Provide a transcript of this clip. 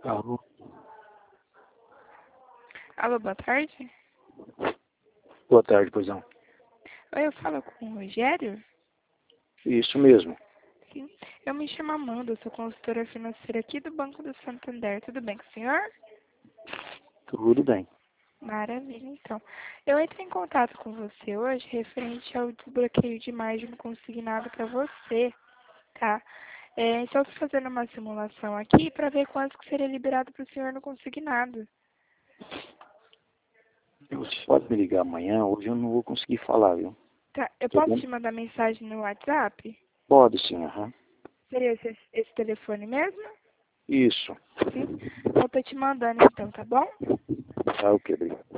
Alô? Alô, boa tarde. Boa tarde, pois não. Oi, eu falo com o Rogério? Isso mesmo. Sim. Eu me chamo Amanda, sou consultora financeira aqui do Banco do Santander. Tudo bem com o senhor? Tudo bem. Maravilha, então. Eu entrei em contato com você hoje referente ao desbloqueio de margem consignado para você, tá? Então, estou fazendo uma simulação aqui para ver quanto que seria liberado para o senhor no consignado. Você pode me ligar amanhã? Hoje eu não vou conseguir falar, viu? Tá, eu Tá posso bom? te mandar mensagem no WhatsApp? Pode sim, aham. Seria esse telefone mesmo? Isso. Sim. Eu tô te mandando então, tá bom? Tá, ok, obrigado.